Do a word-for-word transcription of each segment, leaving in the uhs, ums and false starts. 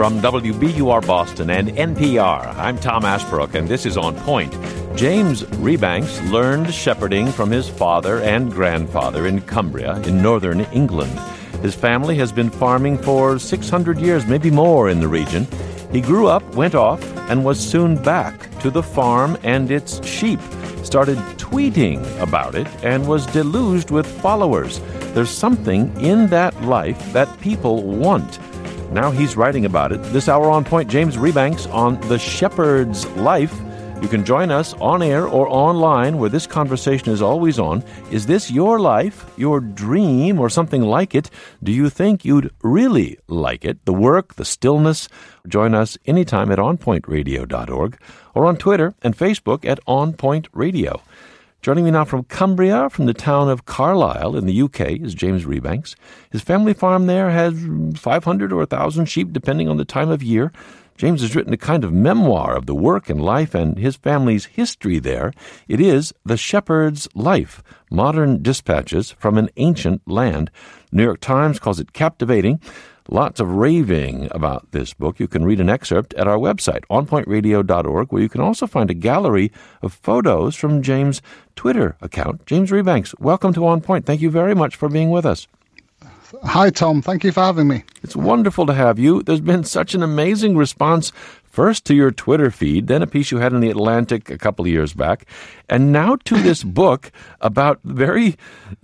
From W B U R Boston and N P R, I'm Tom Ashbrook, and this is On Point. James Rebanks learned shepherding from his father and grandfather in Cumbria in northern England. His family has been farming for six hundred years, maybe more, in the region. He grew up, went off, and was soon back to the farm and its sheep, started tweeting about it, and was deluged with followers. There's something in that life that people want. Now he's writing about it. This hour on Point, James Rebanks on the shepherd's life. You can join us on air or online where this conversation is always on. Is this your life, your dream, or something like it? Do you think you'd really like it? The work, the stillness? Join us anytime at on point radio dot org or on Twitter and Facebook at On Point Radio. Joining me now from Cumbria, from the town of Carlisle in the U K, is James Rebanks. His family farm there has five hundred or one thousand sheep, depending on the time of year. James has written a kind of memoir of the work and life and his family's history there. It is The Shepherd's Life, Modern Dispatches from an Ancient Land. The New York Times calls it captivating. Lots of raving about this book. You can read an excerpt at our website, on point radio dot org, where you can also find a gallery of photos from James' Twitter account. James Rebanks, welcome to On Point. Thank you very much for being with us. Hi, Tom. Thank you for having me. It's wonderful to have you. There's been such an amazing response, first to your Twitter feed, then a piece you had in The Atlantic a couple of years back, and now to this book about very,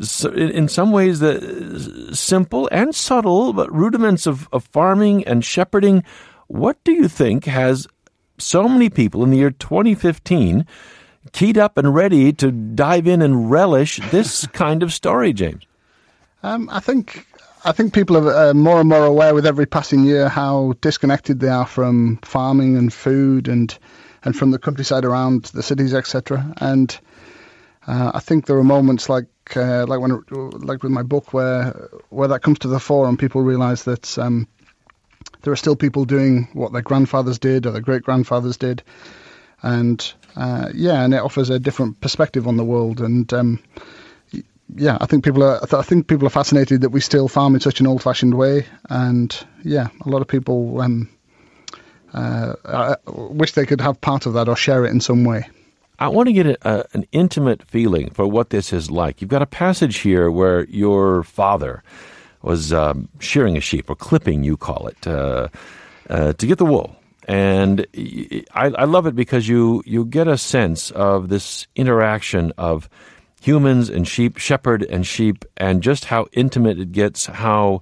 in some ways, the simple and subtle, but rudiments of, of farming and shepherding. What do you think has so many people in the year twenty fifteen keyed up and ready to dive in and relish this kind of story, James? Um, I think I think people are uh, more and more aware with every passing year how disconnected they are from farming and food and and from the countryside around the cities, et cetera. And uh, I think there are moments like uh, like when like with my book where where that comes to the fore and people realise that um, there are still people doing what their grandfathers did or their great grandfathers did, and uh, yeah, and it offers a different perspective on the world. And um, Yeah, I think people are. I think people are fascinated that we still farm in such an old-fashioned way, and yeah, a lot of people um, uh, wish they could have part of that or share it in some way. I want to get a, a, an intimate feeling for what this is like. You've got a passage here where your father was um, shearing a sheep, or clipping, you call it, uh, uh, to get the wool. And I, I love it because you you get a sense of this interaction of humans and sheep, shepherd and sheep, and just how intimate it gets, how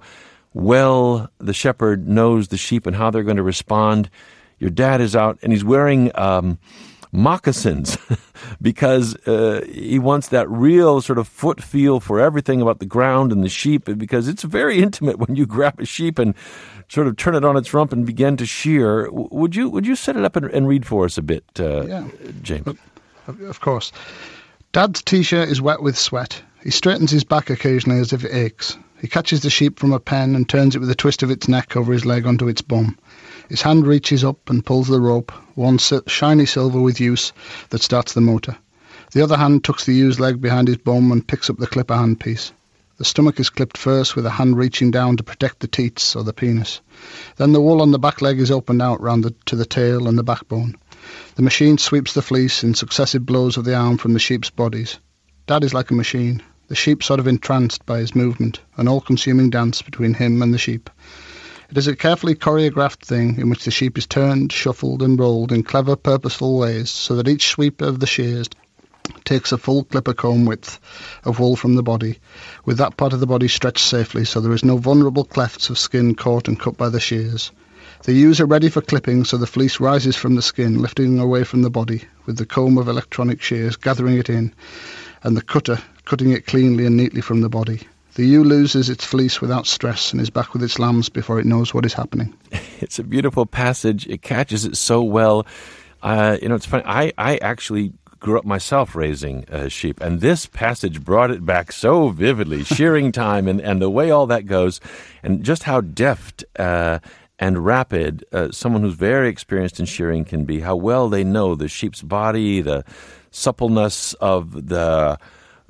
well the shepherd knows the sheep and how they're going to respond. Your dad is out, and he's wearing um, moccasins because uh, he wants that real sort of foot feel for everything about the ground and the sheep, because it's very intimate when you grab a sheep and sort of turn it on its rump and begin to shear. Would you would you set it up and, and read for us a bit, uh, yeah. James? Of course. Dad's T-shirt is wet with sweat. He straightens his back occasionally as if it aches. He catches the sheep from a pen and turns it with a twist of its neck over his leg onto its bum. His hand reaches up and pulls the rope, one shiny silver with use that starts the motor. The other hand tucks the used leg behind his bum and picks up the clipper handpiece. The stomach is clipped first with a hand reaching down to protect the teats or the penis. Then the wool on the back leg is opened out round the, to the tail and the backbone. The machine sweeps the fleece in successive blows of the arm from the sheep's bodies. Dad is like a machine, the sheep sort of entranced by his movement, an all-consuming dance between him and the sheep. It is a carefully choreographed thing in which the sheep is turned, shuffled and rolled in clever, purposeful ways, so that each sweep of the shears takes a full clipper comb width of wool from the body, with that part of the body stretched safely so there is no vulnerable clefts of skin caught and cut by the shears. The ewes are ready for clipping, so the fleece rises from the skin, lifting away from the body, with the comb of electronic shears gathering it in, and the cutter cutting it cleanly and neatly from the body. The ewe loses its fleece without stress and is back with its lambs before it knows what is happening. It's a beautiful passage. It catches it so well. Uh, you know, it's funny. I, I actually grew up myself raising uh, sheep, and this passage brought it back so vividly, shearing time and, and the way all that goes, and just how deft uh and rapid uh, someone who's very experienced in shearing can be, how well they know the sheep's body, the suppleness of the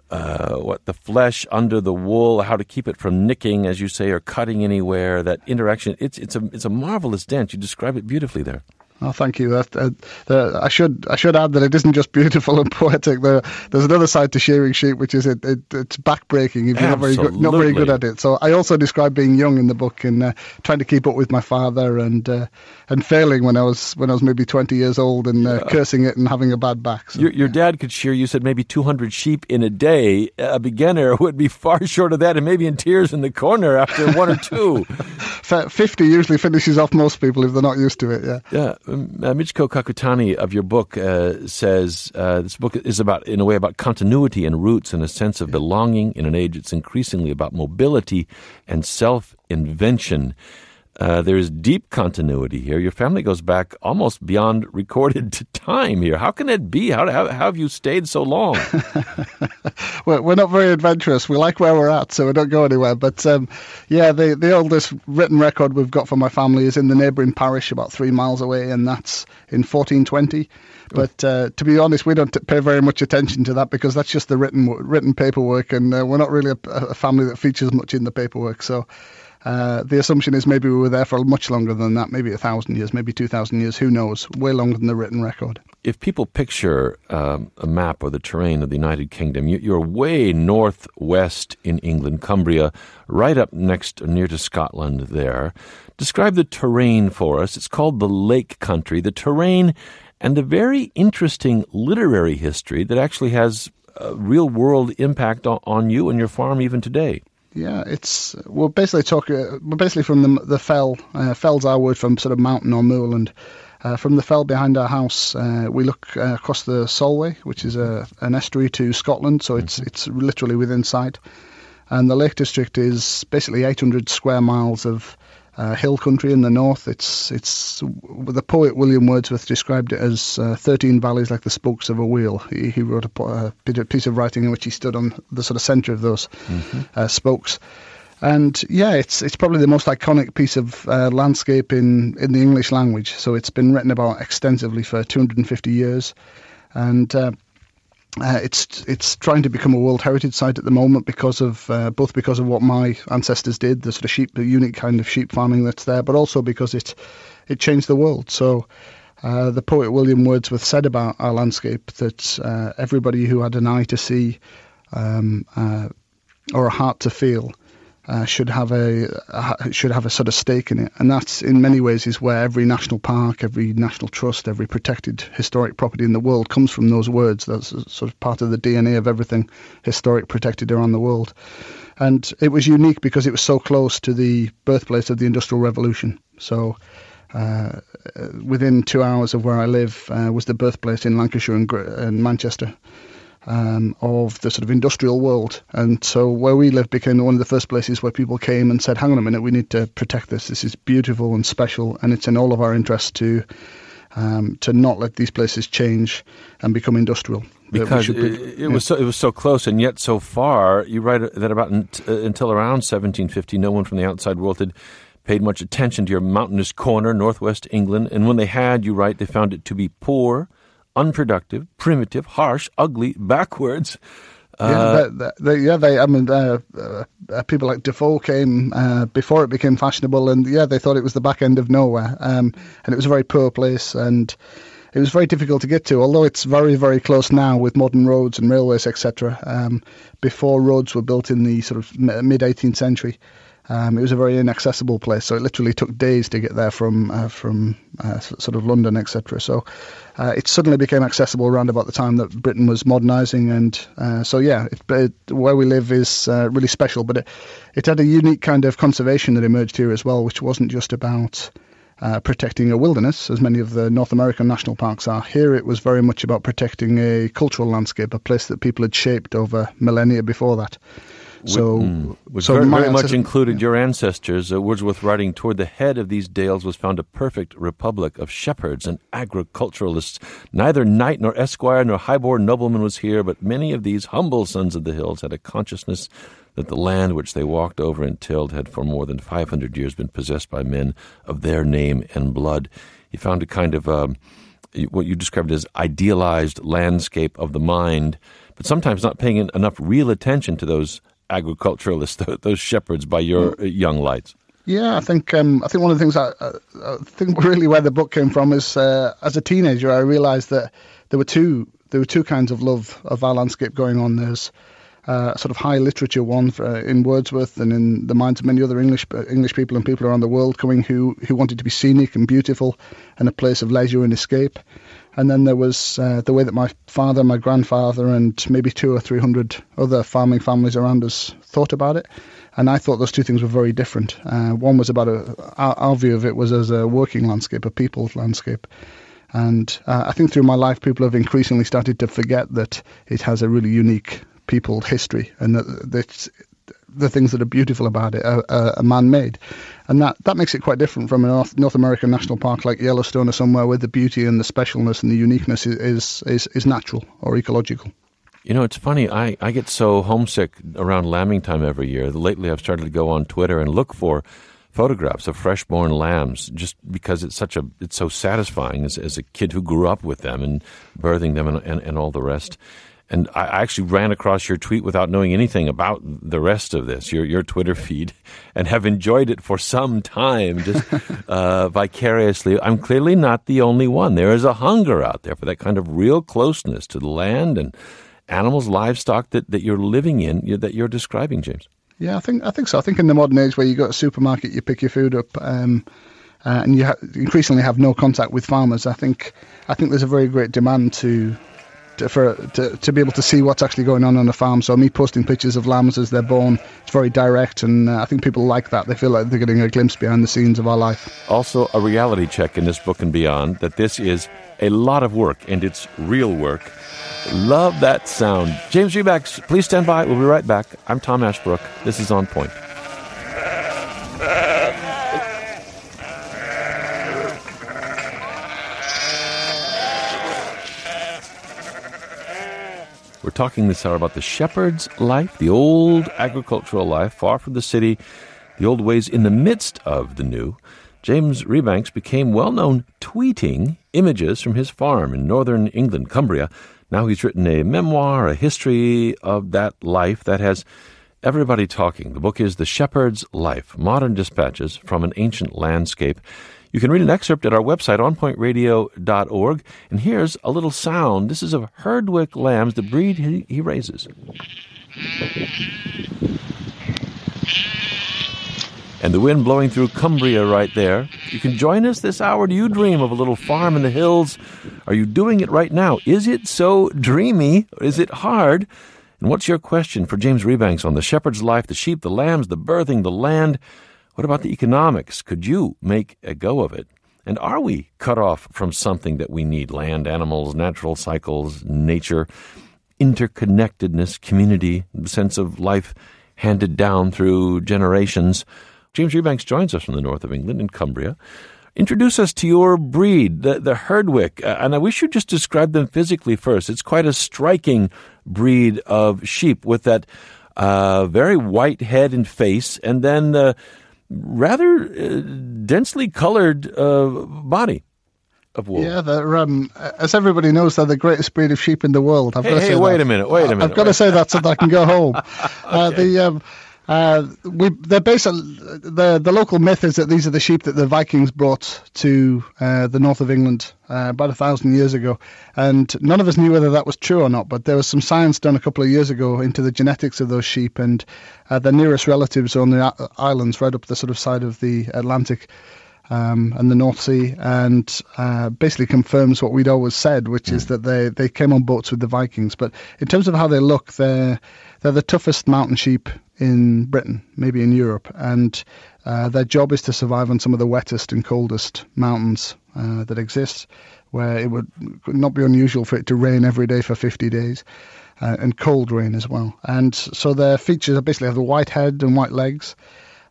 uh, what the flesh under the wool, how to keep it from nicking, as you say, or cutting anywhere. That interaction, it's it's a it's a marvelous dance. You describe it beautifully there. Oh, thank you. That, uh, the, I should I should add that it isn't just beautiful and poetic. There, there's another side to shearing sheep, which is it, it it's backbreaking if you're not very good, not very good at it. So I also describe being young in the book and uh, trying to keep up with my father and uh, and failing when I was when I was maybe twenty years old and uh, yeah. cursing it and having a bad back. So, your your yeah. dad could shear, you said, maybe two hundred sheep in a day. A beginner would be far short of that and maybe in tears in the corner after one or two. fifty usually finishes off most people if they're not used to it. Yeah. Yeah. Um, uh, Michiko Kakutani of your book uh, says uh, this book is about, in a way, about continuity and roots and a sense of belonging in an age that's increasingly about mobility and self-invention. Uh, there is deep continuity here. Your family goes back almost beyond recorded time here. How can it be? How, how, how have you stayed so long? Well, we're not very adventurous. We like where we're at, so we don't go anywhere. But um, yeah, the, the oldest written record we've got for my family is in the neighbouring parish about three miles away, and that's in fourteen twenty. But uh, to be honest, we don't pay very much attention to that because that's just the written written paperwork, and uh, we're not really a, a family that features much in the paperwork. So Uh, the assumption is maybe we were there for much longer than that, maybe a thousand years, maybe two thousand years, who knows, way longer than the written record. If people picture um, a map or the terrain of the United Kingdom, you, you're way northwest in England, Cumbria, right up next, near to Scotland there. Describe the terrain for us. It's called the Lake Country. The terrain and the very interesting literary history that actually has a real-world impact on, on you and your farm even today. Yeah, it's we're basically talking. We're basically from the the fell. Uh, fell's our word from sort of mountain or moorland. Uh, from the fell behind our house, uh, we look uh, across the Solway, which is a an estuary to Scotland. So it's mm-hmm. it's literally within sight. And the Lake District is basically eight hundred square miles of uh, hill country in the north. It's it's the poet William Wordsworth described it as uh, thirteen valleys like the spokes of a wheel. He, he wrote a, a piece of writing in which he stood on the sort of centre of those mm-hmm. uh, spokes. And yeah, it's it's probably the most iconic piece of uh, landscape in, in the English language. So it's been written about extensively for two hundred fifty years, and uh, uh, it's it's trying to become a World Heritage Site at the moment because of uh, both because of what my ancestors did, the sort of sheep, the unique kind of sheep farming that's there, but also because it it changed the world. So uh, the poet William Wordsworth said about our landscape that uh, everybody who had an eye to see um, uh, or a heart to feel Uh, should have a uh, should have a sort of stake in it, and that's in many ways is where every national park, every national trust, every protected historic property in the world comes from. Those words, that's sort of part of the D N A of everything historic protected around the world. And it was unique because it was so close to the birthplace of the Industrial Revolution. So uh, within two hours of where I live uh, was the birthplace in Lancashire and, and Manchester. Um, of the sort of industrial world. And so where we live became one of the first places where people came and said, hang on a minute, we need to protect this. This is beautiful and special, and it's in all of our interest to um, to not let these places change and become industrial. Because be, it, it yeah. was so, it was so close, and yet so far. You write that about uh, until around seventeen fifty, no one from the outside world had paid much attention to your mountainous corner, northwest England. And when they had, you write, they found it to be poor, unproductive, primitive, harsh, ugly, backwards. Uh, yeah, they, they, yeah, they. I mean, uh, uh, people like Defoe came uh, before it became fashionable, and yeah, they thought it was the back end of nowhere, um, and it was a very poor place, and it was very difficult to get to. Although it's very, very close now with modern roads and railways, et cetera. Um, before roads were built in the sort of mid eighteenth century. Um, it was a very inaccessible place, so it literally took days to get there from uh, from uh, sort of London, et cetera. So uh, it suddenly became accessible around about the time that Britain was modernising, and uh, so yeah, it, it, where we live is uh, really special. But it, it had a unique kind of conservation that emerged here as well, which wasn't just about uh, protecting a wilderness, as many of the North American national parks are. Here it was very much about protecting a cultural landscape, a place that people had shaped over millennia before that. So, mm. which so very, my very much ancestor- included yeah. your ancestors. Uh, Wordsworth writing, toward the head of these dales was found a perfect republic of shepherds and agriculturalists. Neither knight nor esquire nor high-born nobleman was here, but many of these humble sons of the hills had a consciousness that the land which they walked over and tilled had for more than five hundred years been possessed by men of their name and blood. He found a kind of um, what you described as idealized landscape of the mind but sometimes not paying enough real attention to those agriculturalists, those shepherds by your mm. young lights. Yeah, I think um, I think one of the things I, I, I think really where the book came from is uh, as a teenager I realised that there were two there were two kinds of love of our landscape going on. There's uh, a sort of high literature one for, uh, in Wordsworth and in the minds of many other English uh, English people and people around the world coming who who wanted to be scenic and beautiful and a place of leisure and escape. And then there was uh, the way that my father, my grandfather, and maybe two or three hundred other farming families around us thought about it. And I thought those two things were very different. Uh, one was about a, our, our view of it was as a working landscape, a people's landscape. And uh, I think through my life, people have increasingly started to forget that it has a really unique peopled history and that, that the things that are beautiful about it are, are man-made. And that, that makes it quite different from a North, North American national park like Yellowstone or somewhere where the beauty and the specialness and the uniqueness is, is, is, is natural or ecological. You know, it's funny, I, I get so homesick around lambing time every year. Lately I've started to go on Twitter and look for photographs of fresh-born lambs just because it's such a it's so satisfying as, as a kid who grew up with them and birthing them and, and, and all the rest. And I actually ran across your tweet without knowing anything about the rest of this, your your Twitter feed, and have enjoyed it for some time, just uh, vicariously. I'm clearly not the only one. There is a hunger out there for that kind of real closeness to the land and animals, livestock that, that you're living in, that you're describing, James. Yeah, I think I think so. I think in the modern age where you go to a supermarket, you pick your food up, um, uh, and you ha- increasingly have no contact with farmers. I think I think there's a very great demand to, to for to, to be able to see what's actually going on on a farm. So me posting pictures of lambs as they're born, it's very direct, and uh, I think people like that. They feel like they're getting a glimpse behind the scenes of our life. Also, a reality check in this book and beyond that this is a lot of work, and it's real work. Love that sound. James Rebanks, please stand by. We'll be right back. I'm Tom Ashbrook. This is On Point. We're talking this hour about the shepherd's life, the old agricultural life, far from the city, the old ways in the midst of the new. James Rebanks became well-known tweeting images from his farm in northern England, Cumbria. Now he's written a memoir, a history of that life that has everybody talking. The book is The Shepherd's Life, Modern Dispatches from an Ancient Landscape. You can read an excerpt at our website, on point radio dot org. And here's a little sound. This is of Herdwick lambs, the breed he, he raises. And the wind blowing through Cumbria right there. You can join us this hour. Do you dream of a little farm in the hills? Are you doing it right now? Is it so dreamy? Is it hard? And what's your question for James Rebanks on the shepherd's life, the sheep, the lambs, the birthing, the land? What about the economics? Could you make a go of it? And are we cut off from something that we need? Land, animals, natural cycles, nature, interconnectedness, community, the sense of life handed down through generations. James Rebanks joins us from the north of England in Cumbria. Introduce us to your breed, the, the Herdwick. Uh, and I wish you'd just describe them physically first. It's quite a striking breed of sheep with that uh, very white head and face and then uh, rather uh, densely colored uh, body of wool. Yeah, they're, um, as everybody knows, they're the greatest breed of sheep in the world. I've hey, got to hey, say wait that. a minute, wait a minute. I've got to say that so that I can go home. okay. uh, the um, Uh, we, they're based on, the the local myth is that these are the sheep that the Vikings brought to uh, the north of England uh, about a thousand years ago, and none of us knew whether that was true or not. But there was some science done a couple of years ago into the genetics of those sheep, and uh, their nearest relatives are on the islands right up the sort of side of the Atlantic um, and the North Sea, and uh, basically confirms what we'd always said, which is that they they came on boats with the Vikings. But in terms of how they look, they're they're the toughest mountain sheep in Britain, maybe in Europe, and uh, their job is to survive on some of the wettest and coldest mountains uh, that exist, where it would not be unusual for it to rain every day for fifty days, uh, and cold rain as well. And so their features are basically have a white head and white legs,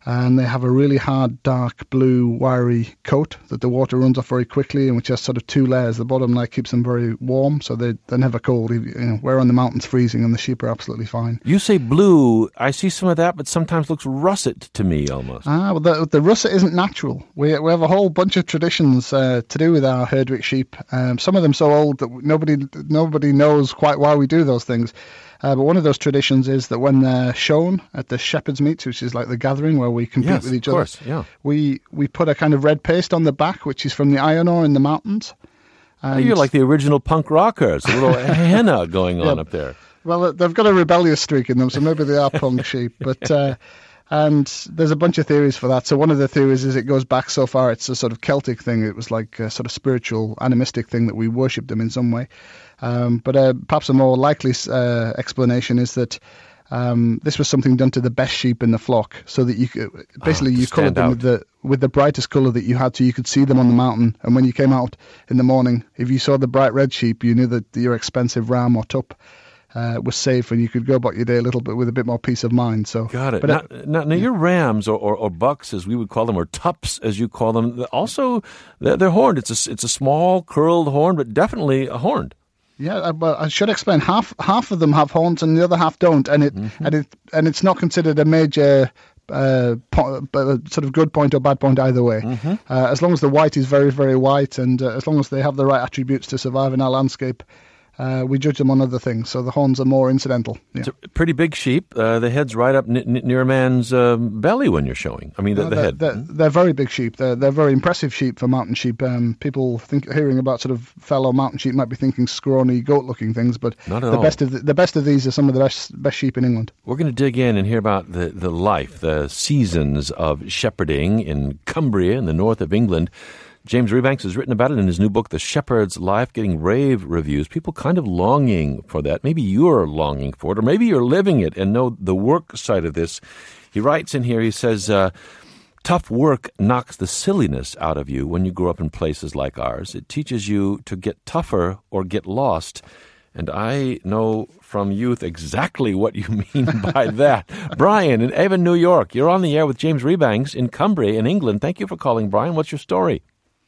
and they have a really hard, dark blue, wiry coat that the water runs off very quickly, and which has sort of two layers. The bottom layer keeps them very warm, so they, they're never cold. You know, we're on the mountains freezing, and the sheep are absolutely fine. You say blue. I see some of that, but sometimes looks russet to me almost. Ah, well, the, the russet isn't natural. We we have a whole bunch of traditions uh, to do with our Herdwick sheep. Um, some of them so old that nobody nobody knows quite why we do those things. Uh, but one of those traditions is that when they're shown at the shepherd's meets, which is like the gathering where we compete yes, with each of other, course, yeah. we, we put a kind of red paste on the back, which is from the iron ore in the mountains. And you're like the original punk rockers, a little henna going on yeah, up there. Well, they've got a rebellious streak in them, so maybe they are punk sheep. But uh, and there's a bunch of theories for that. So one of the theories is it goes back so far, it's a sort of Celtic thing. It was like a sort of spiritual, animistic thing that we worshipped them in some way. Um, but uh, perhaps a more likely uh, explanation is that um, this was something done to the best sheep in the flock, so that you could, basically oh, you coloured them out. with the with the brightest colour that you had, so you could see them on the mountain. And when you came out in the morning, if you saw the bright red sheep, you knew that your expensive ram or tup uh, was safe, and you could go about your day a little bit with a bit more peace of mind. So got it. But now, uh, now, now your rams or, or, or bucks, as we would call them, or tups, as you call them, also they're, they're horned. It's a it's a small curled horn, but definitely a horned. Yeah, but I should explain. Half half of them have horns, and the other half don't, and it mm-hmm. and it and it's not considered a major uh, po- sort of good point or bad point either way. Mm-hmm. Uh, as long as the white is very very white, and uh, as long as they have the right attributes to survive in our landscape, uh, we judge them on other things. So the horns are more incidental. Yeah. It's a pretty big sheep. Uh, the head's right up n- n- near a man's uh, belly when you're showing. I mean, the, no, the they're, head. They're, they're very big sheep. They're they're very impressive sheep for mountain sheep. Um, people think hearing about sort of fellow mountain sheep might be thinking scrawny, goat-looking things, but Not at the all. best of the, the best of these are some of the best best sheep in England. We're going to dig in and hear about the, the life, the seasons of shepherding in Cumbria in the north of England. James Rebanks has written about it in his new book, The Shepherd's Life, getting rave reviews. People kind of longing for that. Maybe you're longing for it, or maybe you're living it and know the work side of this. He writes in here, he says, uh, tough work knocks the silliness out of you when you grow up in places like ours. It teaches you to get tougher or get lost. And I know from youth exactly what you mean by that. Brian in Avon, New York, you're on the air with James Rebanks in Cumbria in England. Thank you for calling, Brian. What's your story?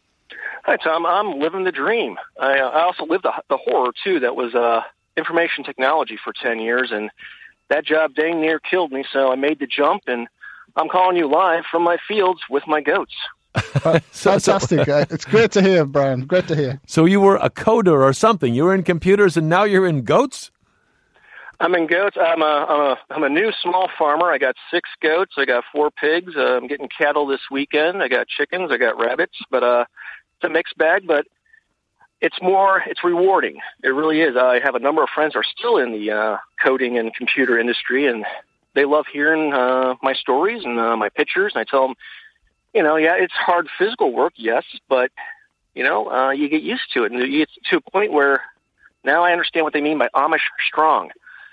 Hi, Tom. I'm living the dream. I, I also lived the, the horror, too. That was uh, information technology for ten years, and that job dang near killed me, so I made the jump, and I'm calling you live from my fields with my goats. Uh, fantastic. So, uh, it's great to hear, Brian. Great to hear. So you were a coder or something. You were in computers, and now you're in goats? I'm in goats. I'm a, I'm a, I'm a new small farmer. I got six goats. I got four pigs. Uh, I'm getting cattle this weekend. I got chickens. I got rabbits, but... uh. It's a mixed bag, but it's more, it's rewarding. It really is. I have a number of friends who are still in the uh, coding and computer industry, and they love hearing uh, my stories and uh, my pictures. And I tell them, you know, yeah, it's hard physical work, yes, but, you know, uh, you get used to it. And it's to a point where now I understand what they mean by Amish strong.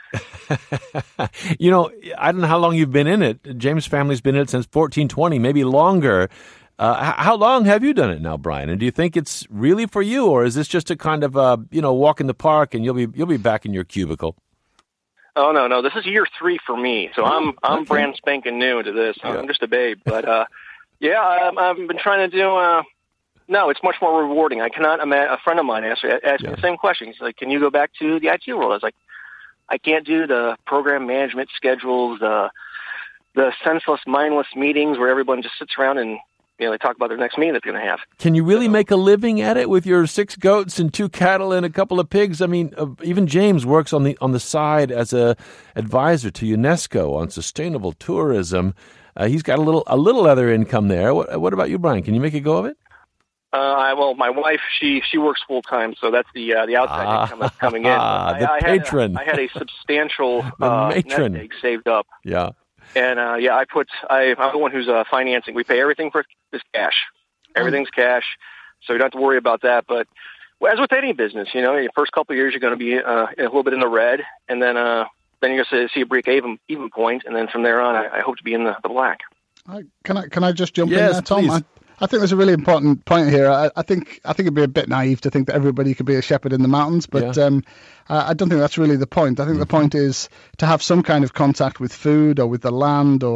You know, I don't know how long you've been in it. James' family's been in it since fourteen twenty, maybe longer. Uh, how long have you done it now, Brian? And do you think it's really for you, or is this just a kind of uh, you know, walk in the park and you'll be you'll be back in your cubicle? Oh no, no, this is year three for me, so I'm I'm okay. brand spanking new to this. Yeah. I'm just a babe, but uh, yeah, I've, I've been trying to do. Uh, no, it's much more rewarding. I cannot imagine. A friend of mine asked, asked Yeah. me the same question. He's like, "Can you go back to the I T world?" I was like, "I can't do the program management schedules, the the senseless, mindless meetings where everyone just sits around and." You know, they talk about their next meeting that they're going to have. Can you really so, make a living at it with your six goats and two cattle and a couple of pigs? I mean, uh, even James works on the on the side as a advisor to UNESCO on sustainable tourism. Uh, he's got a little a little other income there. What, what about you, Brian? Can you make a go of it? Uh, I, well, my wife, she she works full time, so that's the uh, the outside ah, income that's coming in. Ah, the I, I patron. Had, I had a substantial the uh, matron. nest egg saved up. Yeah. And, uh, yeah, I put, I, I'm the one who's uh, financing. We pay everything for this cash. Everything's cash, so you don't have to worry about that. But well, as with any business, you know, your first couple of years, you're going to be uh, a little bit in the red, and then uh, then you're going to see a break even, even point, and then from there on, I, I hope to be in the, the black. Uh, can I can I just jump yes, in there, Tom? Please. I, I think there's a really important point here. I, I think I think it'd be a bit naive to think that everybody could be a shepherd in the mountains, but yeah. um, uh, I don't think that's really the point. I think mm-hmm. the point is to have some kind of contact with food or with the land or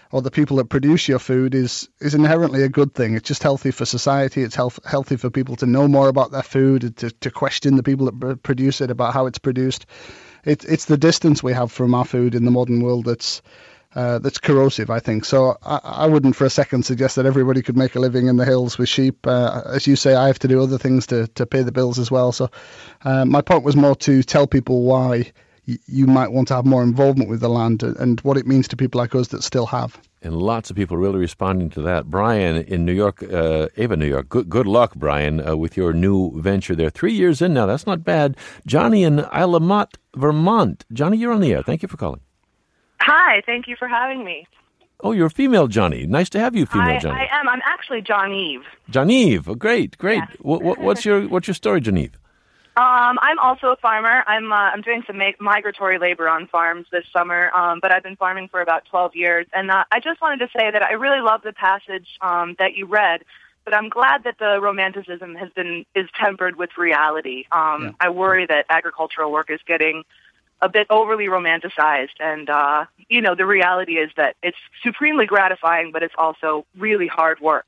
or the people that produce your food is is inherently a good thing. It's just healthy for society. It's health, healthy for people to know more about their food, to, to question the people that produce it about how it's produced. It, it's the distance we have from our food in the modern world that's uh, that's corrosive, I think. So I, I wouldn't for a second suggest that everybody could make a living in the hills with sheep. Uh, as you say, I have to do other things to, to pay the bills as well. So uh, my point was more to tell people why you might want to have more involvement with the land and what it means to people like us that still have. And lots of people really responding to that. Brian in New York, uh, Ava, New York, good, good luck, Brian, uh, with your new venture there. Three years in now, that's not bad. Johnny in Illamont, Vermont. Johnny, you're on the air. Thank you for calling. Hi, thank you for having me. Oh, you're a female Johnny. Nice to have you, female I, Johnny. I am. I'm actually John-Eve. John-Eve. Oh, great, great. Yeah. what, what, what's your what's your story, John-Eve? Um, I'm also a farmer. I'm uh, I'm doing some ma- migratory labor on farms this summer, um, but I've been farming for about twelve years. And uh, I just wanted to say that I really love the passage um, that you read, but I'm glad that the romanticism has been is tempered with reality. Um, yeah. I worry that agricultural work is getting a bit overly romanticized, and uh, you know, the reality is that it's supremely gratifying, but it's also really hard work.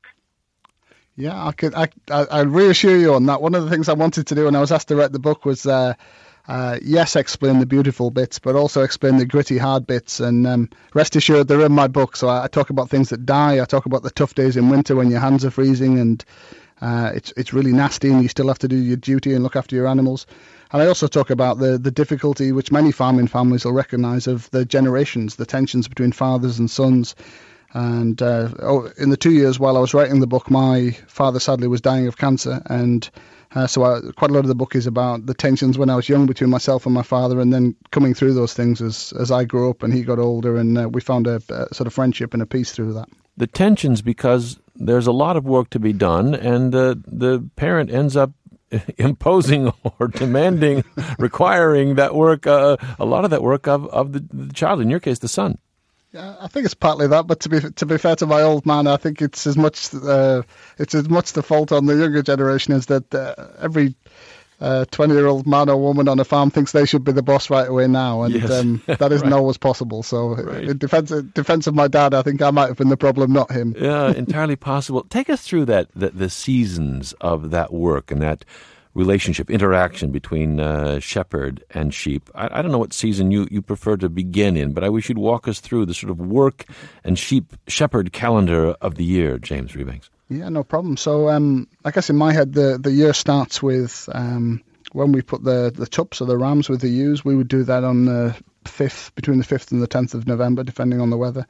Yeah, I could. I, I I reassure you on that. One of the things I wanted to do when I was asked to write the book was, uh, uh, yes, explain the beautiful bits, but also explain the gritty, hard bits. And um, rest assured, they're in my book. So I, I talk about things that die. I talk about the tough days in winter when your hands are freezing and uh, it's it's really nasty, and you still have to do your duty and look after your animals. And I also talk about the the difficulty, which many farming families will recognise, of the generations, the tensions between fathers and sons. And uh, oh, in the two years while I was writing the book, my father sadly was dying of cancer. And uh, so I, quite a lot of the book is about the tensions when I was young between myself and my father, and then coming through those things as, as I grew up and he got older. And uh, we found a, a sort of friendship and a peace through that. The tensions, because there's a lot of work to be done, and uh, the parent ends up imposing or demanding, requiring that work, uh, a lot of that work of, of the, the child, in your case, the son. Yeah, I think it's partly that, but to be to be fair to my old man, I think it's as much uh, it's as much the fault on the younger generation as that uh, every twenty-year-old uh, man or woman on a farm thinks they should be the boss right away now, and yes. um, that isn't right. always possible. So, right. in defense in defense of my dad, I think I might have been the problem, not him. Yeah, entirely possible. Take us through that the, the seasons of that work and that relationship, interaction between uh, shepherd and sheep. I, I don't know what season you, you prefer to begin in, but I wish you'd walk us through the sort of work and sheep shepherd calendar of the year, James Rebanks. Yeah, no problem. So um, I guess in my head, the, the year starts with um, when we put the, the tups or the rams with the ewes. We would do that on the fifth, between the fifth and the tenth of November, depending on the weather.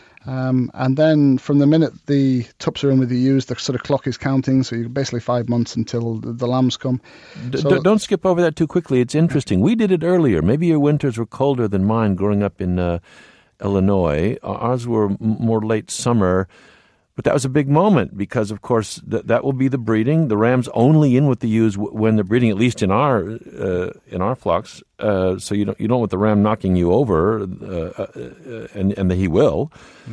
Um, and then from the minute the tups are in with the ewes, the sort of clock is counting. So you're basically five months until the, the lambs come. D- so, don't skip over that too quickly. It's interesting. We did it earlier. Maybe your winters were colder than mine growing up in uh, Illinois. Ours were m- more late summer. But that was a big moment because, of course, th- that will be the breeding. The rams only in with the ewes w- when they're breeding, at least in our uh, in our flocks. Uh, so you don't you don't want the ram knocking you over, uh, uh, and and he will.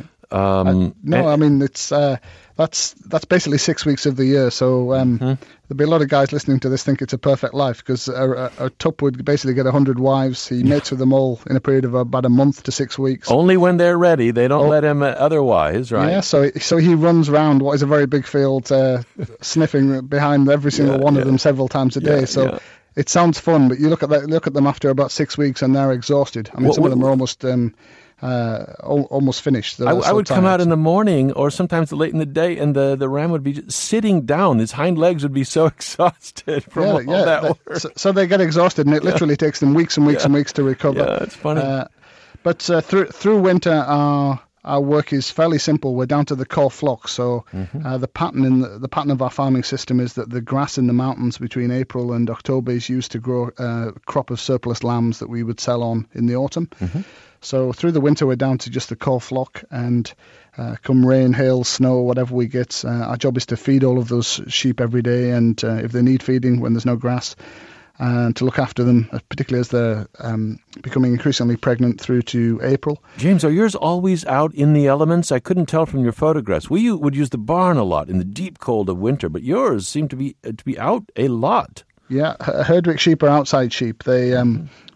Um, uh, no, and, I mean it's uh, that's that's basically six weeks of the year. So um, mm-hmm. there'll be a lot of guys listening to this think it's a perfect life because a, a, a tup would basically get a hundred wives. He mates with them all in a period of about a month to six weeks. Only when they're ready. They don't oh, let him uh, otherwise, right? Yeah. So so he runs around what is a very big field, uh, sniffing behind every single yeah, one yeah. of them several times a day. Yeah, so. Yeah. It sounds fun, but you look at that, look at them after about six weeks, and they're exhausted. I mean, what, some what, of them are almost um, uh, almost finished. I, I would come out in the morning, or sometimes late in the day, and the, the ram would be just sitting down. His hind legs would be so exhausted from yeah, all yeah, that that, work. So, so they get exhausted, and it literally yeah. takes them weeks and weeks yeah. and weeks to recover. Yeah, it's funny. Uh, but uh, through through winter, our our work is fairly simple. We're down to the core flock. So mm-hmm. uh, the pattern in the, the pattern of our farming system is that the grass in the mountains between April and October is used to grow a crop of surplus lambs that we would sell on in the autumn. Mm-hmm. So through the winter, we're down to just the core flock, and uh, come rain, hail, snow, whatever we get, uh, our job is to feed all of those sheep every day, and uh, if they need feeding when there's no grass, and to look after them, particularly as they're um, becoming increasingly pregnant through to April. James, are yours always out in the elements? I couldn't tell from your photographs. We would use the barn a lot in the deep cold of winter, but yours seem to be uh, to be out a lot. Yeah, Herdwick sheep are outside sheep. They um,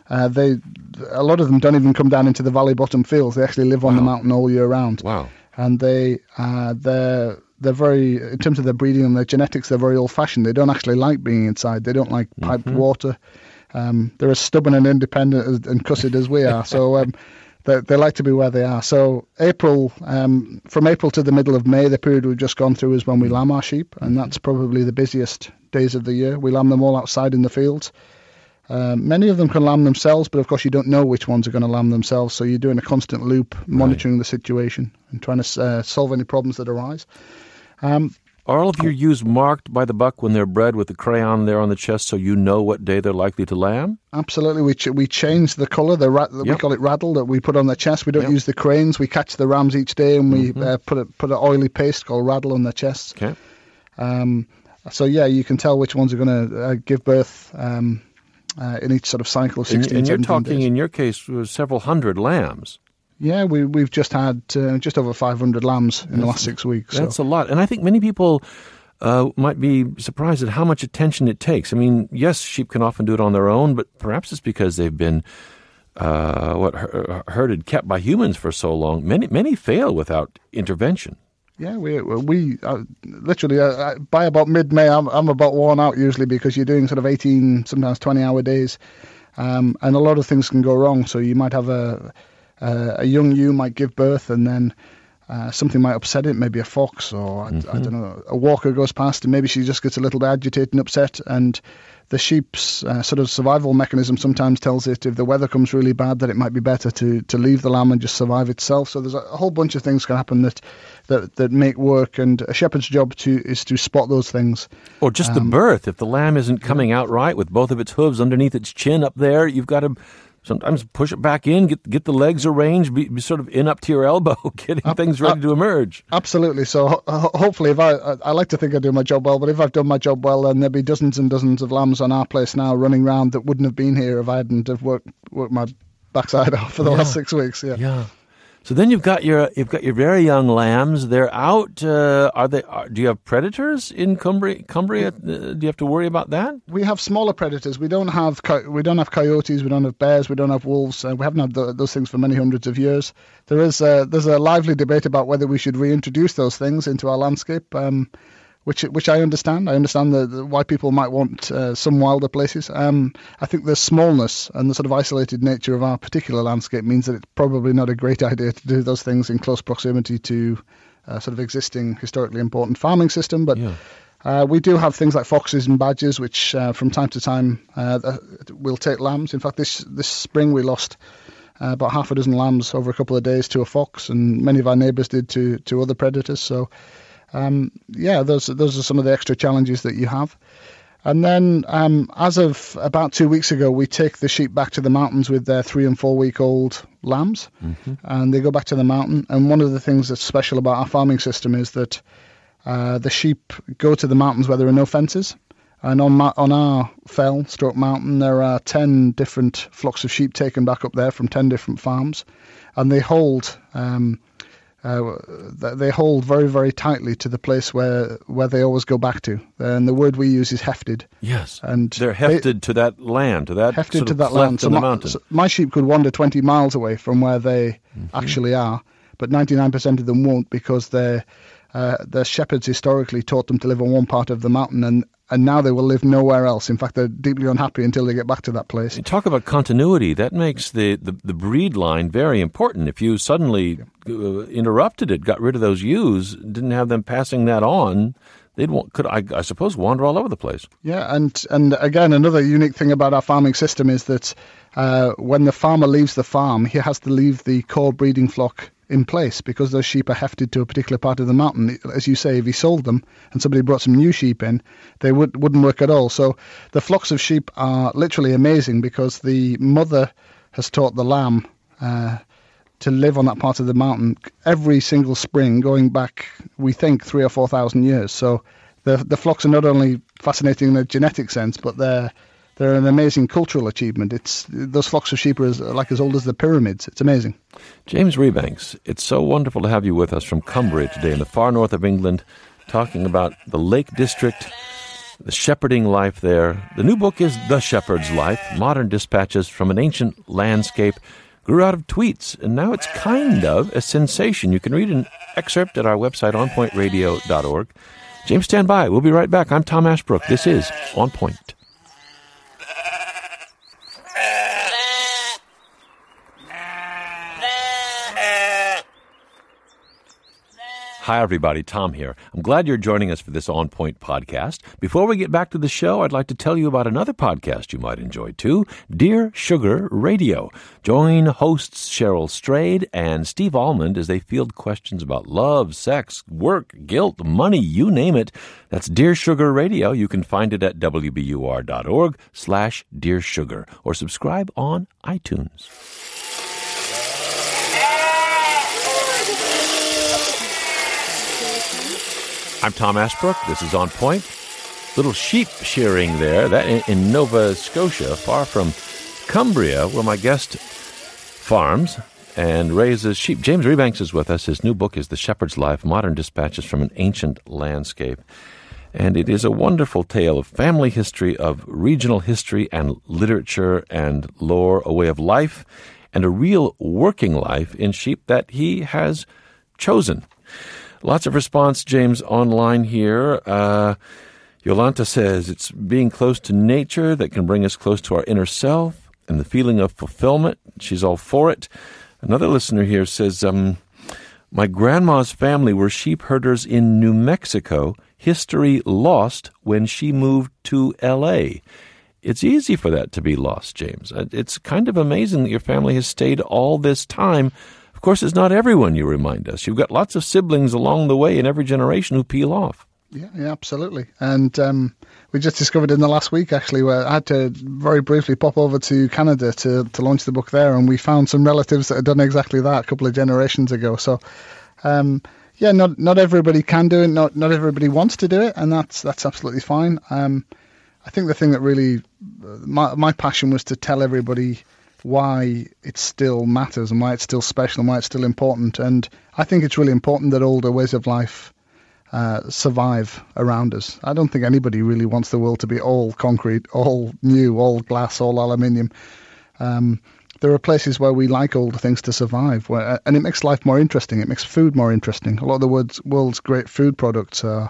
Uh, they, a lot of them don't even come down into the valley bottom fields. They actually live on Wow. the mountain all year round. Wow. And they, uh, they're, they're very, in terms of their breeding and their genetics, they're very old-fashioned. They don't actually like being inside. They don't like piped Mm-hmm. water. Um, they're as stubborn and independent as, and cussed as we are. So um, they, they like to be where they are. So April, um, from April to the middle of May, the period we've just gone through is when we lamb our sheep, and that's probably the busiest days of the year. We lamb them all outside in the fields. Um, many of them can lamb themselves, but of course you don't know which ones are going to lamb themselves, so you're doing a constant loop, monitoring the situation and trying to uh, solve any problems that arise. Um, Are all of your ewes marked by the buck when they're bred with the crayon there on the chest so you know what day they're likely to lamb? absolutely, we ch- we change the colour. The ra- we Yep. call it raddle that we put on the chest. We don't Yep. use the cranes. We catch the rams each day, and we uh, put a, put an oily paste called raddle on their chests. Okay. Um, so yeah, you can tell which ones are going to uh, give birth um, uh, in each sort of cycle of And, sixteen, and you're seventeen talking, days. in your case, uh, several hundred lambs. Yeah, we, we've just had uh, just over five hundred lambs in the last six weeks. That's so. a lot. And I think many people uh, might be surprised at how much attention it takes. I mean, yes, sheep can often do it on their own, but perhaps it's because they've been uh, what her- herded, kept by humans for so long. Many many fail without intervention. Yeah, we we uh, literally uh, by about mid-May, I'm I'm about worn out usually because you're doing sort of eighteen, sometimes twenty-hour days, um, and a lot of things can go wrong. So you might have a a, a young ewe might give birth, and then uh, something might upset it, maybe a fox or I, I don't know, a walker goes past, and maybe she just gets a little bit agitated and upset, and the sheep's uh, sort of survival mechanism sometimes tells it if the weather comes really bad that it might be better to, to leave the lamb and just survive itself. So there's a, a whole bunch of things can happen that, that that make work, and a shepherd's job to is to spot those things. Or just the birth. If the lamb isn't coming out right with both of its hooves underneath its chin up there, you've got to sometimes push it back in, get get the legs arranged, be, be sort of in up to your elbow, getting Up- things ready up- to emerge. Absolutely. So ho- ho- hopefully, if I, I I like to think I do my job well, but if I've done my job well, then there'll be dozens and dozens of lambs on our place now running around that wouldn't have been here if I hadn't have worked worked my backside off for the Yeah. last six weeks. Yeah. Yeah. So then you've got your you've got your very young lambs. They're out. Uh, are they? Are, do you have predators in Cumbria? Cumbria? Uh, do you have to worry about that? We have smaller predators. We don't have co- we don't have coyotes. We don't have bears. We don't have wolves. Uh, we haven't had th those things for many hundreds of years. There is a, there's a lively debate about whether we should reintroduce those things into our landscape, um, which which I understand. I understand the, the, why people might want uh, some wilder places. Um, I think the smallness and the sort of isolated nature of our particular landscape means that it's probably not a great idea to do those things in close proximity to uh, sort of existing historically important farming system. But Yeah. Uh, we do have things like foxes and badgers, which uh, from time to time uh, will take lambs. In fact, this this spring we lost uh, about half a dozen lambs over a couple of days to a fox, and many of our neighbours did to to other predators. So, um, yeah, those those are some of the extra challenges that you have. And then, um, as of about two weeks ago, we take the sheep back to the mountains with their three and four week old lambs, and they go back to the mountain. And one of the things that's special about our farming system is that Uh, the sheep go to the mountains where there are no fences. And on ma- on our fell, Stroke Mountain, there are ten different flocks of sheep taken back up there from ten different farms. And they hold um, uh, they hold very, very tightly to the place where, where they always go back to. And the word we use is hefted. Yes. And They're hefted to that land, to that hefted sort to of that cleft land. in the my, mountain. so my sheep could wander twenty miles away from where they actually are, but ninety-nine percent of them won't because they're Uh, the shepherds historically taught them to live on one part of the mountain, and, and now they will live nowhere else. In fact, they're deeply unhappy until they get back to that place. Talk about continuity. That makes the, the, the breed line very important. If you suddenly uh, interrupted it, got rid of those ewes, didn't have them passing that on, they'd want, could I, I suppose wander all over the place. Yeah, and, and again, another unique thing about our farming system is that uh, when the farmer leaves the farm, he has to leave the core breeding flock in place because those sheep are hefted to a particular part of the mountain. As you say, if he sold them and somebody brought some new sheep in, they would, wouldn't work at all. So the flocks of sheep are literally amazing because the mother has taught the lamb uh, to live on that part of the mountain every single spring going back, we think, three or four thousand years. So the, the flocks are not only fascinating in a genetic sense, but they're They're an amazing cultural achievement. It's those flocks of sheep are as, like as old as the pyramids. It's amazing. James Rebanks, it's so wonderful to have you with us from Cumbria today in the far north of England, talking about the Lake District the shepherding life there. The new book is The Shepherd's Life, Modern Dispatches from an Ancient Landscape. Grew out of tweets, and now it's kind of a sensation. You can read an excerpt at our website, on point radio dot org. James, stand by. We'll be right back. I'm Tom Ashbrook. This is On Point. Hi, everybody. Tom here. I'm glad you're joining us for this On Point podcast. Before we get back to the show, I'd like to tell you about another podcast you might enjoy, too, Dear Sugar Radio. Join hosts Cheryl Strayed and Steve Almond as they field questions about love, sex, work, guilt, money, you name it. That's Dear Sugar Radio. You can find it at w b u r dot org slash Dear Sugar or subscribe on iTunes. I'm Tom Ashbrook. This is On Point. Little sheep shearing there, that in, in Nova Scotia, far from Cumbria, where my guest farms and raises sheep. James Rebanks is with us. His new book is The Shepherd's Life, Modern Dispatches from an Ancient Landscape. And it is a wonderful tale of family history, of regional history and literature and lore, a way of life, and a real working life in sheep that he has chosen. Lots of response, James, online here. Uh, Yolanta says, it's being close to nature that can bring us close to our inner self and the feeling of fulfillment. She's all for it. Another listener here says, um, my grandma's family were sheep herders in New Mexico. History lost when she moved to L A. It's easy for that to be lost, James. It's kind of amazing that your family has stayed all this time. Of course, it's not everyone, you remind us. You've got lots of siblings along the way in every generation who peel off. Yeah, yeah, absolutely. And um, we just discovered in the last week, actually, where I had to very briefly pop over to Canada to, to launch the book there, and we found some relatives that had done exactly that a couple of generations ago. So, um, yeah, not not everybody can do it, not not everybody wants to do it, and that's that's absolutely fine. Um, I think the thing that really, my my passion was to tell everybody why it still matters and why it's still special and why it's still important. And I think it's really important that older ways of life uh, survive around us. I don't think anybody really wants the world to be all concrete, all new, all glass, all aluminium. Um, there are places where we like older things to survive, where, and it makes life more interesting. It makes food more interesting. A lot of the world's, world's great food products are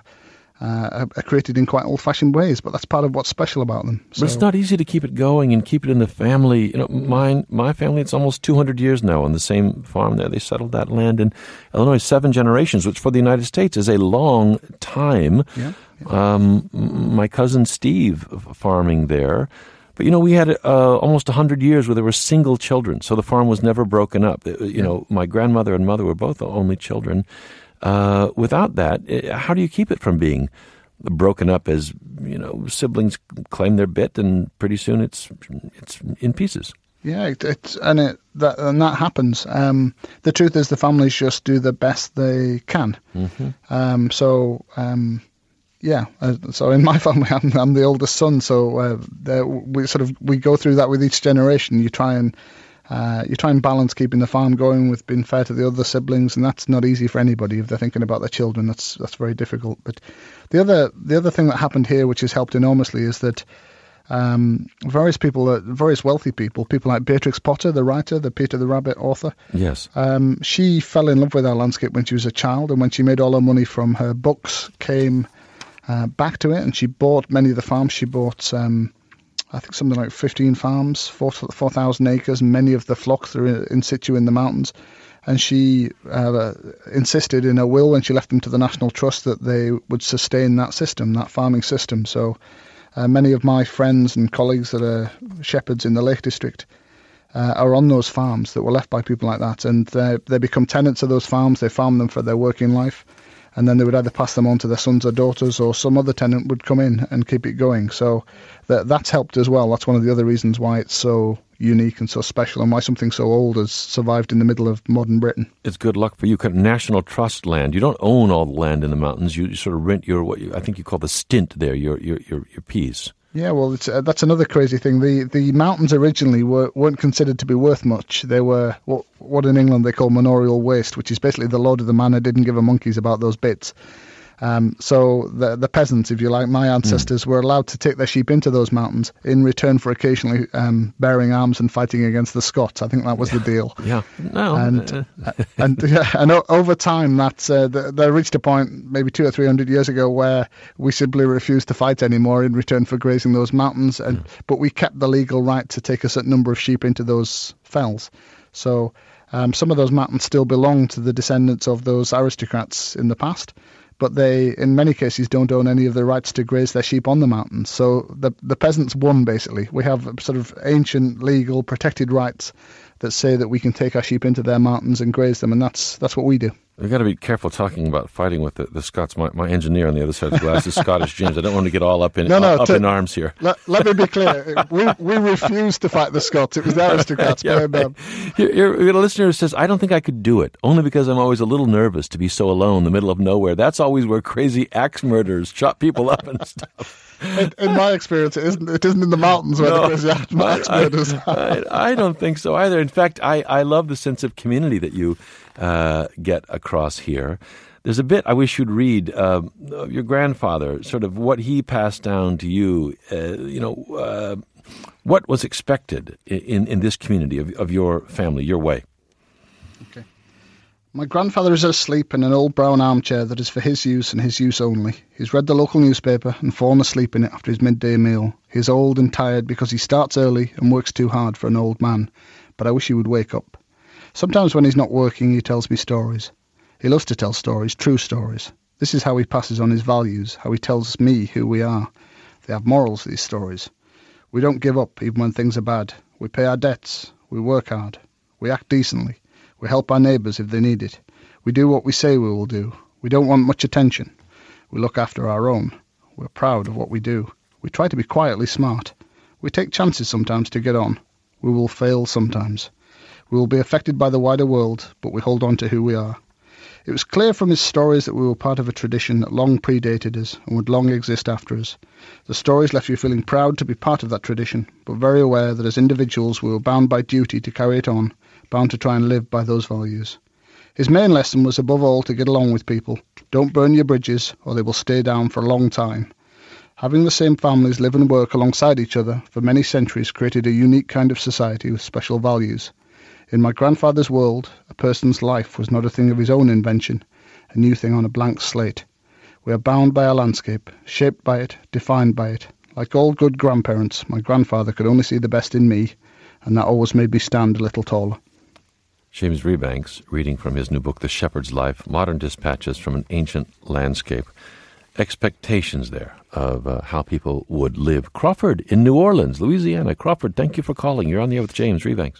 Uh, are created in quite old-fashioned ways, but that's part of what's special about them. So. But it's not easy to keep it going and keep it in the family. You know, mine, my family, it's almost two hundred years now on the same farm there. They settled that land in Illinois, seven generations, which for the United States is a long time. Yeah, yeah. Um, my cousin Steve farming there. But, you know, we had uh, almost one hundred years where there were single children, so the farm was never broken up. You yeah. know, my grandmother and mother were both the only children. Uh, without that, how do you keep it from being broken up as, you know, siblings claim their bit and pretty soon it's it's in pieces? Yeah, it, it's and it that and that happens. Um, the truth is, the families just do the best they can. Mm-hmm. Um, so um, yeah, uh, so in my family, I'm, I'm the oldest son, so uh, we sort of we go through that with each generation. You try and Uh, you try and balance keeping the farm going with being fair to the other siblings, and that's not easy for anybody if they're thinking about their children. That's that's very difficult. But the other the other thing that happened here, which has helped enormously, is that um, various people, uh, various wealthy people, people like Beatrix Potter, the writer, the Peter the Rabbit author. Yes. Um, she fell in love with our landscape when she was a child, and when she made all her money from her books, came uh, back to it, and she bought many of the farms. She bought. Um, I think something like fifteen farms, four thousand acres, and many of the flocks are in, in situ in the mountains. And she uh, insisted in her will when she left them to the National Trust that they would sustain that system, that farming system. So uh, many of my friends and colleagues that are shepherds in the Lake District uh, are on those farms that were left by people like that. And they, they become tenants of those farms. They farm them for their working life. And then they would either pass them on to their sons or daughters, or some other tenant would come in and keep it going. So that that's helped as well. That's one of the other reasons why it's so unique and so special, and why something so old has survived in the middle of modern Britain. It's good luck for you. National Trust land. You don't own all the land in the mountains. You sort of rent your, what you, I think you call the stint there, your your your, your piece. Yeah, well, it's, uh, that's another crazy thing. The the mountains originally were, weren't considered to be worth much. They were what, what in England they call manorial waste, which is basically the lord of the manor didn't give a monkeys about those bits. Um, so the the peasants, if you like, my ancestors, mm. were allowed to take their sheep into those mountains in return for occasionally um, bearing arms and fighting against the Scots. I think that was yeah. the deal. Yeah. No. And uh, and yeah, and over time, that uh, they reached a point maybe two or three hundred years ago where we simply refused to fight anymore in return for grazing those mountains, and mm. but we kept the legal right to take a certain number of sheep into those fells. So um, some of those mountains still belong to the descendants of those aristocrats in the past. But they, in many cases, don't own any of the rights to graze their sheep on the mountains. So the the peasants won, basically. We have sort of ancient, legal, protected rights that say that we can take our sheep into their mountains and graze them, and that's that's what we do. We've got to be careful talking about fighting with the, the Scots. My, my engineer on the other side of the glass is Scottish James. I don't want to get all up in no, no, up to, in arms here. Let, let me be clear. we we refused to fight the Scots. It was the aristocrats. yeah, right. Here, here, we got a listener who says, I don't think I could do it, only because I'm always a little nervous to be so alone in the middle of nowhere. That's always where crazy axe murderers chop people up and stuff. In, in my experience, it isn't, it isn't in the mountains where no, the crazy axe murderers are. I, I don't think so either. In fact, I, I love the sense of community that you uh, get across here. There's a bit I wish you'd read uh, of your grandfather, sort of what he passed down to you, uh, you know, uh, what was expected in, in this community of, of your family, your way. Okay. My grandfather is asleep in an old brown armchair that is for his use and his use only. He's read the local newspaper and fallen asleep in it after his midday meal. He's old and tired because he starts early and works too hard for an old man, but I wish he would wake up. Sometimes when he's not working, he tells me stories. He loves to tell stories, true stories. This is how he passes on his values, how he tells me who we are. They have morals, these stories. We don't give up even when things are bad. We pay our debts. We work hard. We act decently. We help our neighbours if they need it. We do what we say we will do. We don't want much attention. We look after our own. We're proud of what we do. We try to be quietly smart. We take chances sometimes to get on. We will fail sometimes. We will be affected by the wider world, but we hold on to who we are. It was clear from his stories that we were part of a tradition that long predated us and would long exist after us. The stories left you feeling proud to be part of that tradition, but very aware that as individuals we were bound by duty to carry it on, bound to try and live by those values. His main lesson was above all to get along with people. Don't burn your bridges, or they will stay down for a long time. Having the same families live and work alongside each other for many centuries created a unique kind of society with special values. In my grandfather's world, a person's life was not a thing of his own invention, a new thing on a blank slate. We are bound by our landscape, shaped by it, defined by it. Like all good grandparents, my grandfather could only see the best in me, and that always made me stand a little taller. James Rebanks, reading from his new book, The Shepherd's Life, Modern Dispatches from an Ancient Landscape. Expectations there of uh, how people would live. Crawford in New Orleans, Louisiana. Crawford, thank you for calling. You're on the air with James Rebanks.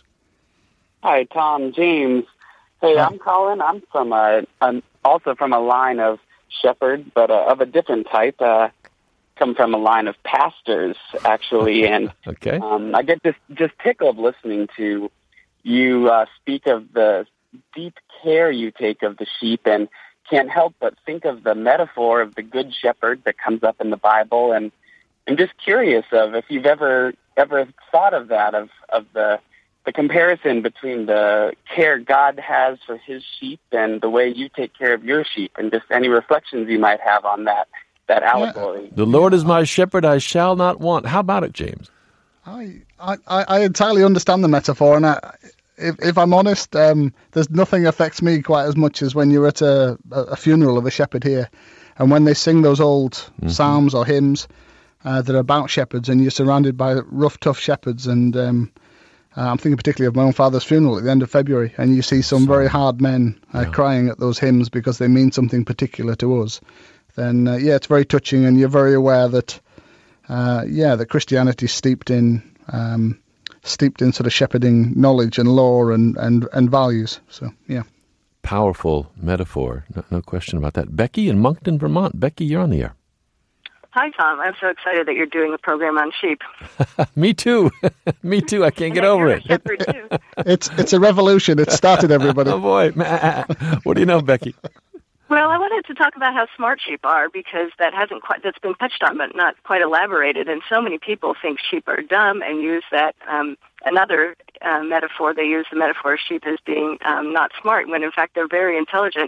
Hi, Tom, James. Hey, I'm calling. I'm from a, I'm also from a line of shepherds, but uh, of a different type. Uh, come from a line of pastors, actually, and okay. um, I get just just tickled listening to you uh, speak of the deep care you take of the sheep, and can't help but think of the metaphor of the good shepherd that comes up in the Bible, and I'm just curious of if you've ever ever thought of that, of of the the comparison between the care God has for his sheep and the way you take care of your sheep, and just any reflections you might have on that, that allegory. The Lord is my shepherd, I shall not want. How about it, James? I I, I entirely understand the metaphor, and I, if, if I'm honest, um, there's nothing affects me quite as much as when you're at a, a funeral of a shepherd here, and when they sing those old mm-hmm. psalms or hymns uh, that are about shepherds, and you're surrounded by rough, tough shepherds, and um, Uh, I'm thinking particularly of my own father's funeral at the end of February, and you see some very hard men uh, yeah. crying at those hymns because they mean something particular to us. Then, uh, yeah, it's very touching, and you're very aware that, uh, yeah, that Christianity is steeped in, um, steeped in sort of shepherding knowledge and lore and, and, and values. So, yeah. Powerful metaphor, no, no question about that. Becky in Moncton, Vermont. Becky, you're on the air. Hi, Tom. I'm so excited that you're doing a program on sheep. Me too. Me too. I can't get over it. You're a shepherd, too. It's it's a revolution. It started everybody. Oh, boy. What do you know, Becky? Well, I wanted to talk about how smart sheep are, because that hasn't quite, that's been touched on but not quite elaborated. And so many people think sheep are dumb and use that, um, another uh, metaphor, they use the metaphor of sheep as being um, not smart, when in fact they're very intelligent.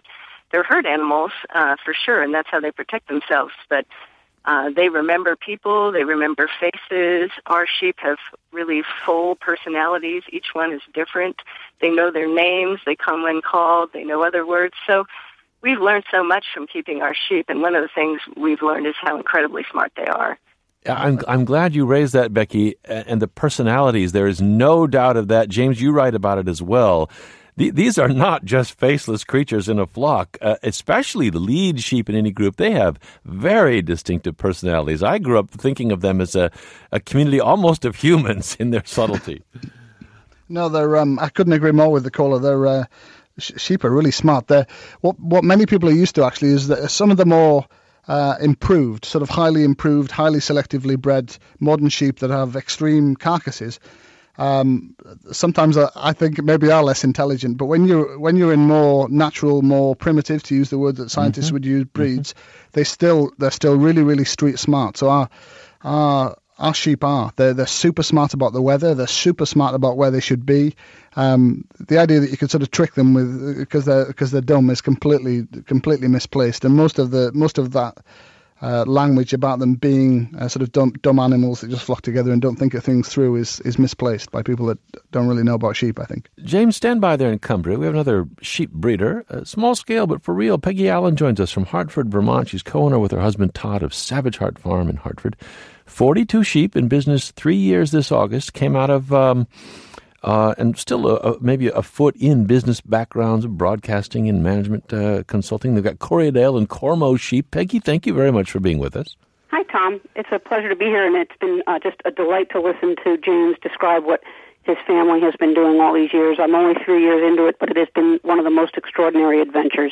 they're herd animals uh, for sure, and that's how they protect themselves. But uh, they remember people, they remember faces. Our sheep have really full personalities. Each one is different. They know their names. They come when called. They know other words. So we've learned so much from keeping our sheep, and one of the things we've learned is how incredibly smart they are. I'm I'm glad you raised that, Becky, and the personalities. There is no doubt of that. James, you write about it as well. The, these are not just faceless creatures in a flock, uh, especially the lead sheep in any group. They have very distinctive personalities. I grew up thinking of them as a, a community almost of humans in their subtlety. No, they're. Um, I couldn't agree more with the caller. They're uh, sh- sheep are really smart. They're, what what many people are used to actually is that some of the more uh, improved, sort of highly improved, highly selectively bred modern sheep that have extreme carcasses. Um, sometimes I, I think maybe are less intelligent, but when you when you're in more natural, more primitive, to use the word that scientists mm-hmm. would use, breeds, mm-hmm. they still they're still really really street smart. So our our our sheep are they're they're super smart about the weather. They're super smart about where they should be. Um, the idea that you could sort of trick them with because they're because they're dumb is completely completely misplaced. And most of the most of that. Uh, language about them being uh, sort of dumb, dumb animals that just flock together and don't think of things through is, is misplaced by people that don't really know about sheep, I think. James, stand by there in Cumbria. We have another sheep breeder, uh, small scale but for real. Peggy Allen joins us from Hartford, Vermont. She's co-owner with her husband Todd of Savage Heart Farm in Hartford. forty-two sheep in business three years this August. Came out of... Um, Uh, and still a, a, maybe a foot in business backgrounds of broadcasting and management uh, consulting. They've got Corriedale and Cormo sheep. Peggy, thank you very much for being with us. Hi, Tom. It's a pleasure to be here, and it's been uh, just a delight to listen to James describe what his family has been doing all these years. I'm only three years into it, but it has been one of the most extraordinary adventures.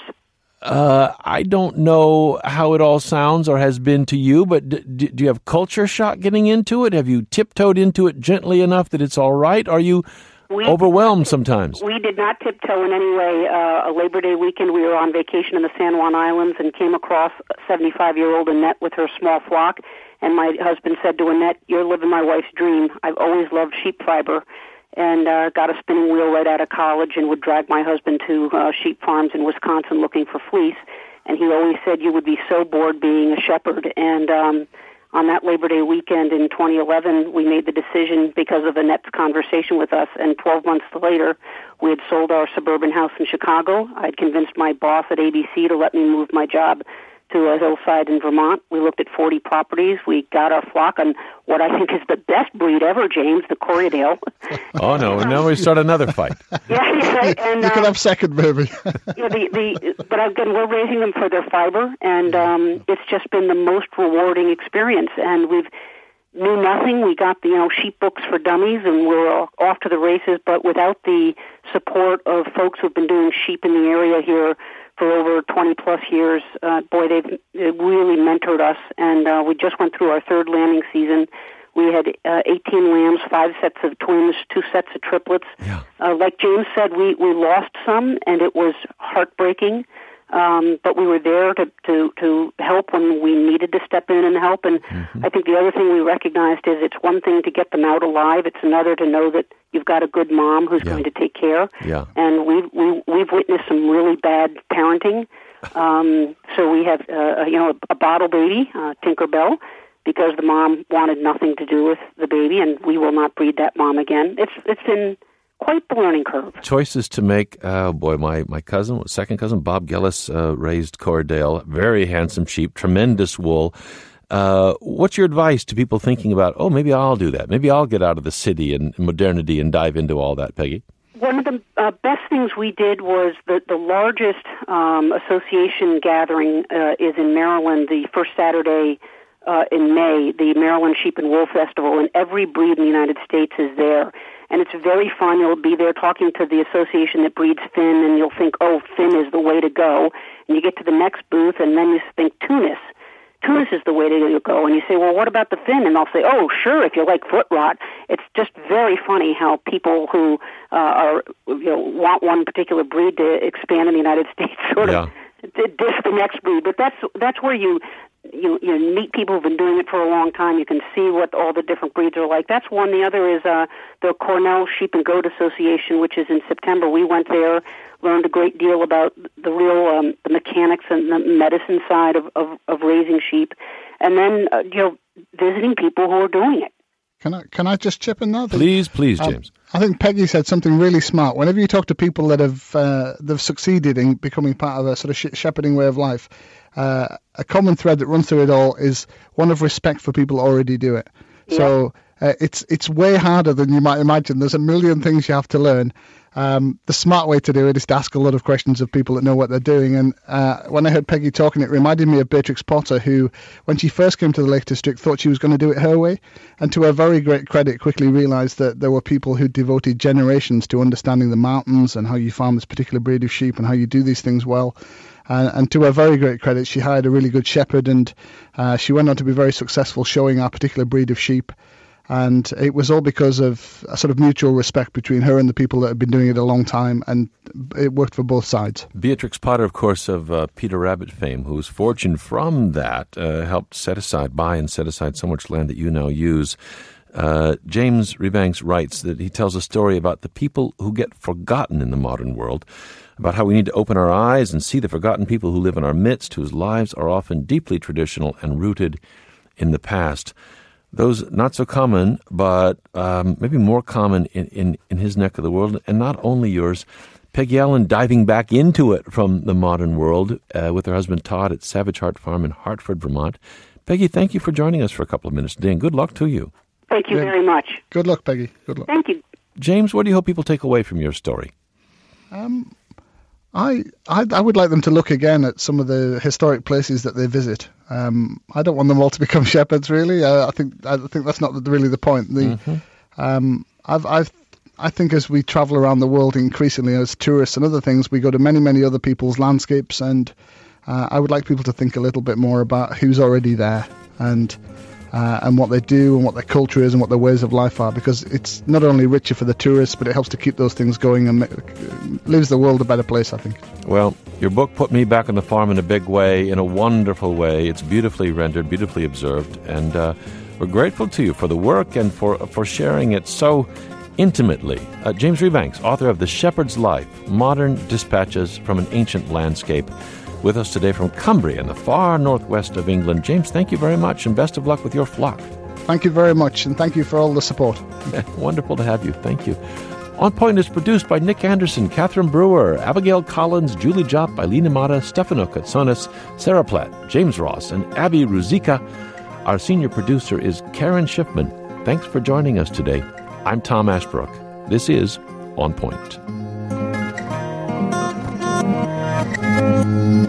Uh, I don't know how it all sounds or has been to you, but d- d- do you have culture shock getting into it? Have you tiptoed into it gently enough that it's all right? Are you we, overwhelmed sometimes? We did not tiptoe in any way. Uh, a Labor Day weekend, we were on vacation in the San Juan Islands and came across seventy-five-year-old Annette with her small flock. And my husband said to Annette, "You're living my wife's dream. I've always loved sheep fiber." And uh, got a spinning wheel right out of college and would drag my husband to uh, sheep farms in Wisconsin looking for fleece. And he always said, "You would be so bored being a shepherd." And um, on that Labor Day weekend in twenty eleven, we made the decision because of Annette's conversation with us. And twelve months later, we had sold our suburban house in Chicago. I'd convinced my boss at A B C to let me move my job to a hillside in Vermont. We looked at forty properties. We got our flock on what I think is the best breed ever, James, the Corriedale. Oh, no. Now we start another fight. Yeah, right. And, you uh, can have second, baby. yeah, the, the, but again, we're raising them for their fiber, and um, it's just been the most rewarding experience. And we've knew nothing. We got the, you know, sheep books for dummies, and we're off to the races, but without the support of folks who've been doing sheep in the area here for over twenty plus years, uh, boy, they've, they've really mentored us. And uh, we just went through our third lambing season. We had uh, eighteen lambs, five sets of twins, two sets of triplets. Yeah. Uh, like James said, we, we lost some, and it was heartbreaking. Um, but we were there to, to, to help when we needed to step in and help. And mm-hmm. I think the other thing we recognized is it's one thing to get them out alive. It's another to know that you've got a good mom who's yeah. going to take care. Yeah. And we've, we, we've witnessed some really bad parenting. Um, so we have, uh, you know, a, a bottle baby, uh, Tinkerbell, because the mom wanted nothing to do with the baby, and we will not breed that mom again. It's It's been quite the learning curve. Choices to make. Oh, boy, my, my cousin, second cousin, Bob Gillis, uh, raised Corriedale. Very handsome sheep, tremendous wool. Uh, what's your advice to people thinking about, oh, maybe I'll do that. Maybe I'll get out of the city and modernity and dive into all that, Peggy? One of the uh, best things we did was the, the largest um, association gathering uh, is in Maryland the first Saturday uh, in May, the Maryland Sheep and Wool Festival, and every breed in the United States is there. And it's very fun. You'll be there talking to the association that breeds Finn, and you'll think, oh, Finn is the way to go. And you get to the next booth, and then you think Tunis. Tunis is the way to go. And you say, well, what about the Finn? And they'll say, oh, sure, if you like foot rot. It's just very funny how people who uh, are, you know, want one particular breed to expand in the United States sort yeah. of diss the next breed. But that's that's where you you you meet people who've been doing it for a long time. You can see what all the different breeds are like. That's one. The other is uh, the Cornell Sheep and Goat Association, which is in September. We went there, learned a great deal about the real um, the mechanics and the medicine side of, of, of raising sheep, and then uh, you know visiting people who are doing it. Can I can I just chip in there? Please, please, James. Um, I think Peggy said something really smart. Whenever you talk to people that have uh, they've succeeded in becoming part of a sort of sh- shepherding way of life, uh, a common thread that runs through it all is one of respect for people who already do it. Yeah. So uh, it's it's way harder than you might imagine. There's a million things you have to learn. Um, the smart way to do it is to ask a lot of questions of people that know what they're doing. And uh, when I heard Peggy talking, it reminded me of Beatrix Potter, who, when she first came to the Lake District, thought she was going to do it her way. And to her very great credit, quickly realized that there were people who devoted generations to understanding the mountains and how you farm this particular breed of sheep and how you do these things well. And, and to her very great credit, she hired a really good shepherd, and uh, she went on to be very successful showing our particular breed of sheep. And it was all because of a sort of mutual respect between her and the people that had been doing it a long time, and it worked for both sides. Beatrix Potter, of course, of uh, Peter Rabbit fame, whose fortune from that uh, helped set aside, buy and set aside so much land that you now use. Uh, James Rebanks writes that he tells a story about the people who get forgotten in the modern world, about how we need to open our eyes and see the forgotten people who live in our midst, whose lives are often deeply traditional and rooted in the past. Those not so common, but um, maybe more common in, in, in his neck of the world, and not only yours. Peggy Allen diving back into it from the modern world uh, with her husband Todd at Savage Heart Farm in Hartford, Vermont. Peggy, thank you for joining us for a couple of minutes today, and good luck to you. Thank you yeah. very much. Good luck, Peggy. Good luck. Thank you. James, what do you hope people take away from your story? Um, I, I I would like them to look again at some of the historic places that they visit. Um, I don't want them all to become shepherds, really. I, I think I think that's not really the point. The, mm-hmm. um, I've I've I think as we travel around the world increasingly as tourists and other things, we go to many many other people's landscapes, and uh, I would like people to think a little bit more about who's already there and. Uh, and what they do and what their culture is and what their ways of life are, because it's not only richer for the tourists, but it helps to keep those things going and make, leaves the world a better place, I think. Well, your book put me back on the farm in a big way, in a wonderful way. It's beautifully rendered, beautifully observed, and uh, we're grateful to you for the work and for, for sharing it so intimately. Uh, James Rebanks, author of The Shepherd's Life, Modern Dispatches from an Ancient Landscape, with us today from Cumbria in the far northwest of England. James, thank you very much, and best of luck with your flock. Thank you very much, and thank you for all the support. Wonderful to have you. Thank you. On Point is produced by Nick Anderson, Catherine Brewer, Abigail Collins, Julie Jopp, Eileen Amata, Stefano Katsonis, Sarah Platt, James Ross, and Abby Ruzika. Our senior producer is Karen Schiffman. Thanks for joining us today. I'm Tom Ashbrook. This is On Point.